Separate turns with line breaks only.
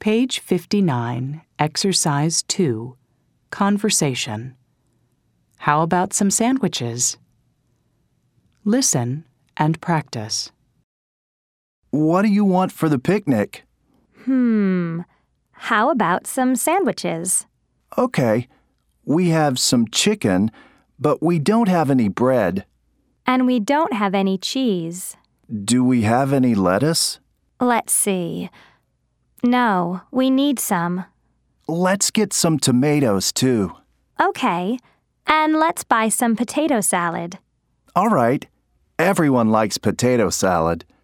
Page 59, Exercise 2, Conversation. How about some sandwiches? Listen and practice.
What do you want for the picnic?
How about some sandwiches?
Okay, we have some chicken, but we don't have any bread.
And we don't have any cheese.
Do we have any lettuce?
Let's see. No, we need some.
Let's get some tomatoes, too.
Okay, and let's buy some potato salad.
All right. Everyone likes potato salad.